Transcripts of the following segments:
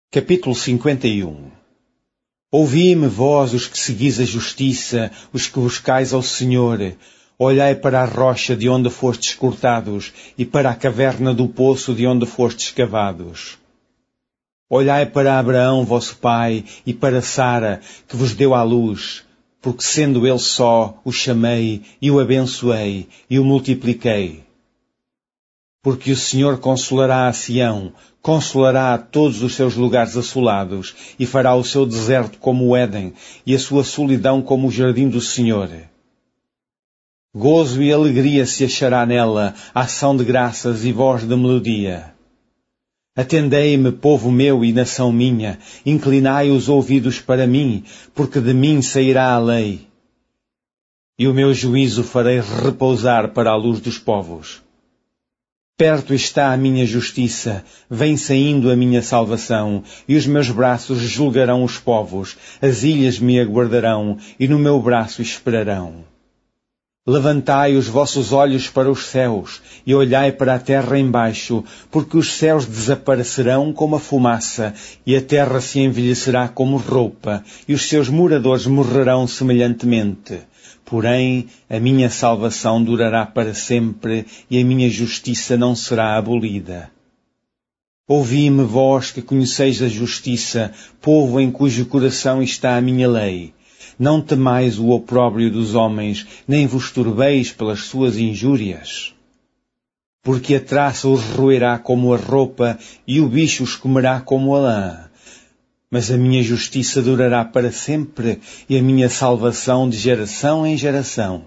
Capítulo 51. Ouvi-me, vós, os que seguis a justiça, os que buscais ao Senhor. Olhai para a rocha de onde fostes cortados, e para a caverna do poço de onde fostes cavados. Olhai para Abraão, vosso pai, e para Sara, que vos deu à luz, porque sendo ele só, o chamei, e o abençoei, e o multipliquei. Porque o Senhor consolará a Sião, consolará a todos os seus lugares assolados, e fará o seu deserto como o Éden, e a sua solidão como o jardim do Senhor. Gozo e alegria se achará nela, ação de graças e voz de melodia. Atendei-me, povo meu e nação minha, inclinai os ouvidos para mim, porque de mim sairá a lei. E o meu juízo farei repousar para a luz dos povos. Perto está a minha justiça, vem saindo a minha salvação, e os meus braços julgarão os povos, as ilhas me aguardarão, e no meu braço esperarão. Levantai os vossos olhos para os céus, e olhai para a terra embaixo, porque os céus desaparecerão como a fumaça, e a terra se envelhecerá como roupa, e os seus moradores morrerão semelhantemente. Porém, a minha salvação durará para sempre, e a minha justiça não será abolida. Ouvi-me, vós que conheceis a justiça, povo em cujo coração está a minha lei. Não temais o opróbrio dos homens, nem vos turbeis pelas suas injúrias. Porque a traça os roerá como a roupa, e o bicho os comerá como a lã. Mas a minha justiça durará para sempre, e a minha salvação de geração em geração.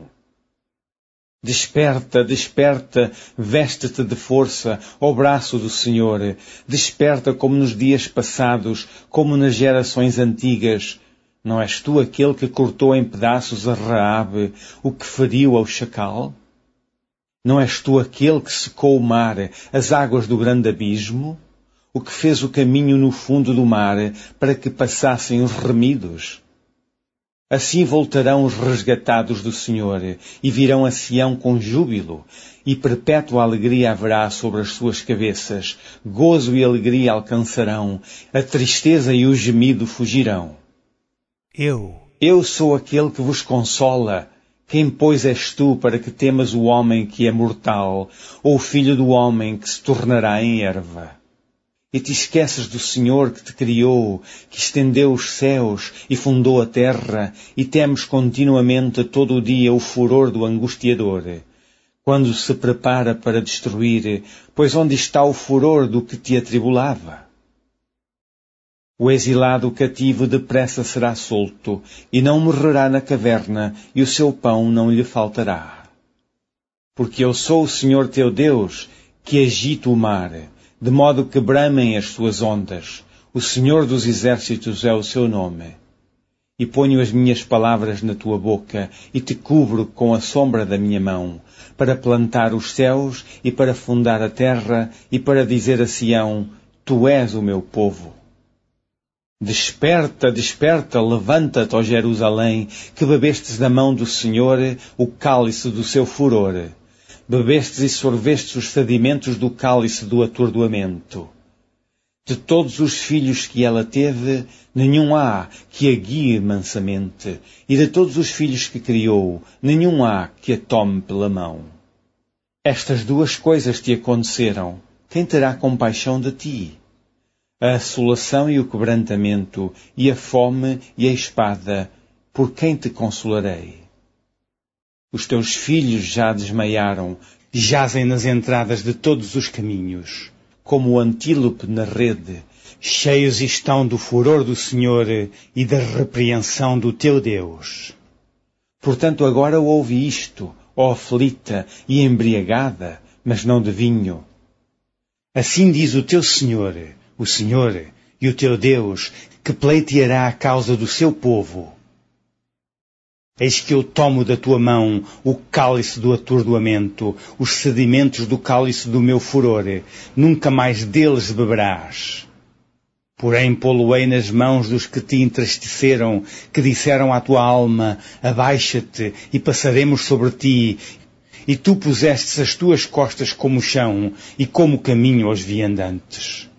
Desperta, desperta, veste-te de força, ó braço do Senhor. Desperta como nos dias passados, como nas gerações antigas. Não és tu aquele que cortou em pedaços a Raabe, o que feriu ao chacal? Não és tu aquele que secou o mar, as águas do grande abismo? O que fez o caminho no fundo do mar, para que passassem os remidos? Assim voltarão os resgatados do Senhor, e virão a Sião com júbilo, e perpétua alegria haverá sobre as suas cabeças, gozo e alegria alcançarão, a tristeza e o gemido fugirão. Eu sou aquele que vos consola. Quem, pois, és tu para que temas o homem que é mortal, ou o filho do homem que se tornará em erva? E te esqueces do Senhor que te criou, que estendeu os céus e fundou a terra, e temes continuamente todo o dia o furor do angustiador, quando se prepara para destruir, pois onde está o furor do que te atribulava? O exilado cativo depressa será solto, e não morrerá na caverna, e o seu pão não lhe faltará. Porque eu sou o Senhor teu Deus, que agito o mar, de modo que bramem as suas ondas. O Senhor dos exércitos é o seu nome. E ponho as minhas palavras na tua boca, e te cubro com a sombra da minha mão, para plantar os céus, e para fundar a terra, e para dizer a Sião, tu és o meu povo. Desperta, desperta, levanta-te, ó Jerusalém, que bebestes da mão do Senhor o cálice do seu furor. Bebestes e sorvestes os sedimentos do cálice do atordoamento. De todos os filhos que ela teve, nenhum há que a guie mansamente, e de todos os filhos que criou, nenhum há que a tome pela mão. Estas duas coisas te aconteceram, quem terá compaixão de ti? A assolação e o quebrantamento, e a fome e a espada, por quem te consolarei? Os teus filhos já desmaiaram, jazem nas entradas de todos os caminhos, como o antílope na rede, cheios estão do furor do Senhor e da repreensão do teu Deus. Portanto agora ouve isto, ó aflita e embriagada, mas não de vinho. Assim diz o teu Senhor, o Senhor e o teu Deus, que pleiteará a causa do seu povo. Eis que eu tomo da tua mão o cálice do atordoamento, os sedimentos do cálice do meu furor, nunca mais deles beberás. Porém pô-lo-ei nas mãos dos que te entristeceram, que disseram à tua alma, abaixa-te e passaremos sobre ti, e tu pusestes as tuas costas como o chão e como o caminho aos viandantes.